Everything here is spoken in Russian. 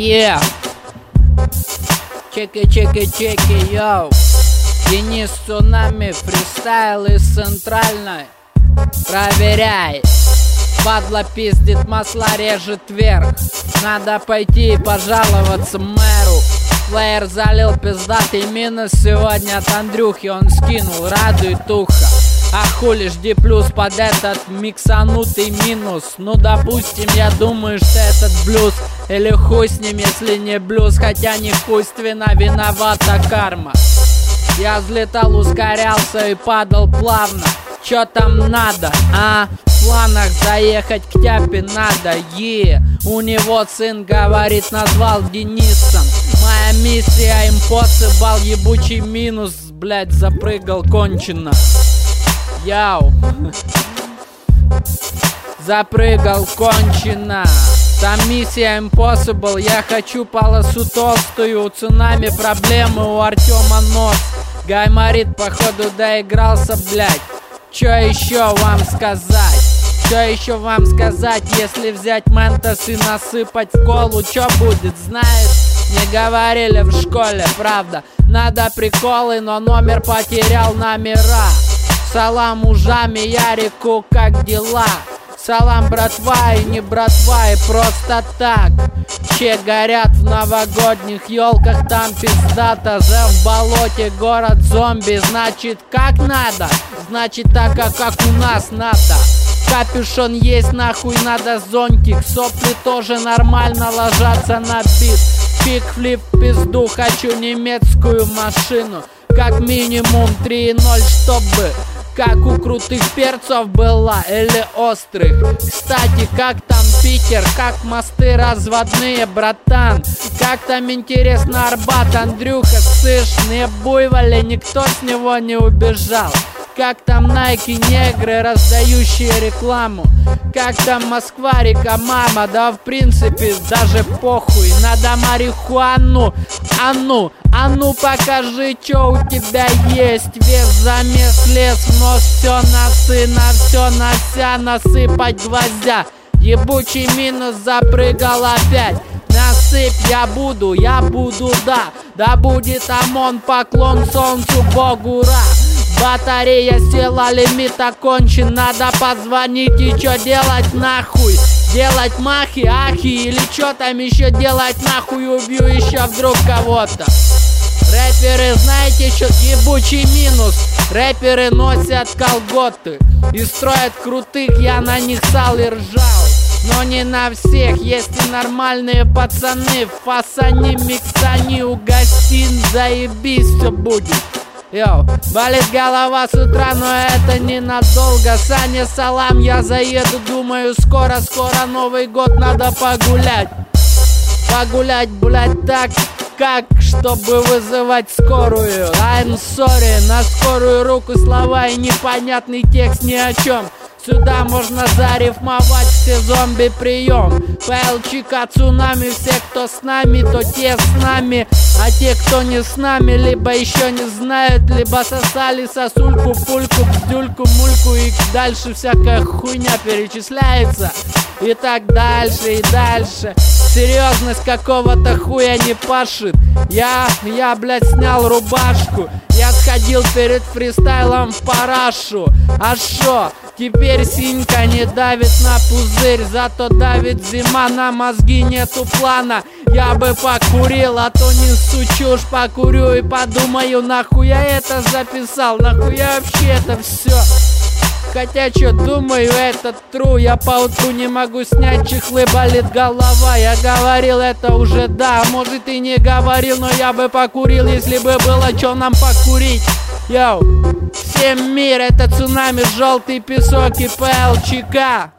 Yeah. Чеки, йоу. Денис Цунами, фристайл из центральной. Проверяй. Падла пиздит, масла режет вверх. Надо пойти и пожаловаться мэру. Плеер залил пиздатый минус сегодня от Андрюхи. Он скинул, радует ухо. А хули, жди плюс под этот миксанутый минус. Ну допустим, я думаю, что этот блюз. Или хуй с ним, если не блюз. Хотя не хуйственно, виновата карма. Я взлетал, ускорялся и падал плавно. Чё там надо, а? В планах заехать к Тяпе надо, У него сын, говорит, назвал Денисом. Моя миссия impossible, ебучий минус. Блять, запрыгал кончено. Яу. Запрыгал кончено. Там миссия impossible. Я хочу полосу толстую. У Цунами проблемы, у Артема нос. Гайморит, походу, доигрался, блять. Чё еще вам сказать? Чё еще вам сказать, если взять ментос и насыпать в колу? Чё будет, знаешь? Не говорили в школе, правда. Надо приколы, но номер потерял номера. Салам ужами, Ярику, как дела? Салам, братва, и не братва, и просто так. Че горят в новогодних елках, там пиздата. Же в болоте город зомби, значит как надо? Значит так, как у нас надо. Капюшон есть, нахуй надо зонтик. Сопли тоже нормально ложатся на бит. Пик-флип в пизду, хочу немецкую машину. Как минимум 3.0, чтобы как у крутых перцев была, или острых. Кстати, как там Питер, как мосты разводные, братан? Как там, интересно, Арбат, Андрюха, слышь, не буйволи, никто с него не убежал. Как там Nike, негры, раздающие рекламу? Как там Москва, река, мама? Да в принципе даже похуй. Надо марихуану. А ну покажи, что у тебя есть. Вес, замес, лес, в нос, все носы, на все нося, насыпать гвоздя. Ебучий минус, запрыгал опять. Насыпь я буду, да. Да будет ОМОН, поклон солнцу, богу ра. Батарея села, лимит окончен. Надо позвонить и чё делать нахуй? Делать махи, ахи или чё там еще делать нахуй? Убью еще вдруг кого-то. Рэперы, знаете что? Ебучий минус. Рэперы носят колготы и строят крутых, я на них сал и ржал. Но не на всех, есть и нормальные пацаны. Фасани, миксани, угостин, заебись, все будет. Йоу, болит голова с утра, но это ненадолго. Саня, салам, я заеду, думаю, скоро Новый год, надо погулять. Погулять, блять, так, как, чтобы вызывать скорую. I'm sorry, на скорую руку слова и непонятный текст ни о чем. Сюда можно зарифмовать все зомби прием. ПЛЧК, Цунами, все, кто с нами, то те с нами. А те, кто не с нами, либо еще не знают, либо сосали сосульку, пульку, бздюльку, мульку. И дальше всякая хуйня перечисляется. И так дальше, и дальше. Серьезность какого-то хуя не пашет. Я, блядь, снял рубашку. Я сходил перед фристайлом в парашу. А шо? Теперь синька не давит на пузырь. Зато давит зима, на мозги нету плана. Я бы покурил, а то несу чушь. Покурю и подумаю, нахуя это записал? Нахуя вообще это все? Хотя чё, думаю, это true. Я поутру не могу снять чехлы, болит голова. Я говорил это уже, да, может и не говорил, но я бы покурил, если бы было чё нам покурить. Йоу, всем мир, это Цунами, желтый песок и ПЛЧК.